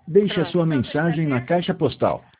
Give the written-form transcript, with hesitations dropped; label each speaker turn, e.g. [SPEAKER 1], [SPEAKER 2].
[SPEAKER 1] Deixe a
[SPEAKER 2] Pronto,
[SPEAKER 1] sua
[SPEAKER 2] então
[SPEAKER 1] mensagem na caixa postal.